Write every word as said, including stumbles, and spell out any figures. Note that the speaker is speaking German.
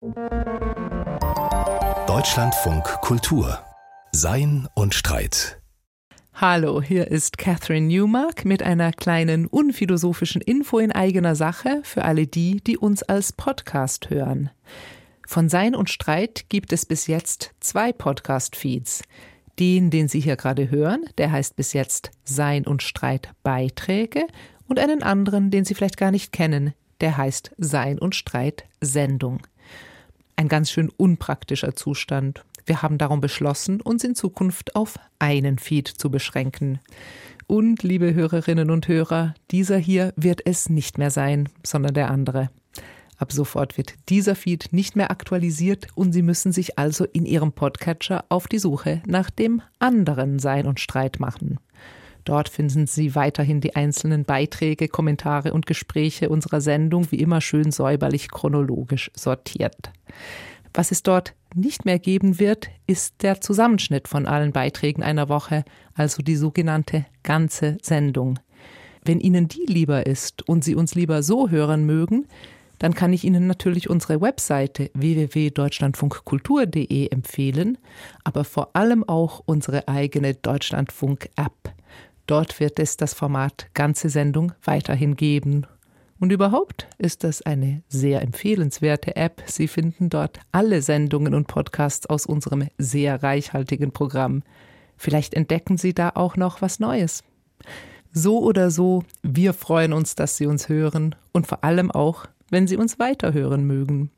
Deutschlandfunk Kultur. Sein und Streit. Hallo, hier ist Catherine Newmark mit einer kleinen unphilosophischen Info in eigener Sache für alle die, die uns als Podcast hören. Von Sein und Streit gibt es bis jetzt zwei Podcast-Feeds. Den, den Sie hier gerade hören, der heißt bis jetzt Sein und Streit Beiträge, und einen anderen, den Sie vielleicht gar nicht kennen, der heißt Sein und Streit Sendung. Ein ganz schön unpraktischer Zustand. Wir haben darum beschlossen, uns in Zukunft auf einen Feed zu beschränken. Und, liebe Hörerinnen und Hörer, dieser hier wird es nicht mehr sein, sondern der andere. Ab sofort wird dieser Feed nicht mehr aktualisiert und Sie müssen sich also in Ihrem Podcatcher auf die Suche nach dem anderen Sein und Streit machen. Dort finden Sie weiterhin die einzelnen Beiträge, Kommentare und Gespräche unserer Sendung wie immer schön säuberlich chronologisch sortiert. Was es dort nicht mehr geben wird, ist der Zusammenschnitt von allen Beiträgen einer Woche, also die sogenannte ganze Sendung. Wenn Ihnen die lieber ist und Sie uns lieber so hören mögen, dann kann ich Ihnen natürlich unsere Webseite w w w punkt deutschlandfunkkultur punkt d e empfehlen, aber vor allem auch unsere eigene Deutschlandfunk-App. Dort wird es das Format ganze Sendung weiterhin geben. Und überhaupt ist das eine sehr empfehlenswerte App. Sie finden dort alle Sendungen und Podcasts aus unserem sehr reichhaltigen Programm. Vielleicht entdecken Sie da auch noch was Neues. So oder so, wir freuen uns, dass Sie uns hören und vor allem auch, wenn Sie uns weiterhören mögen.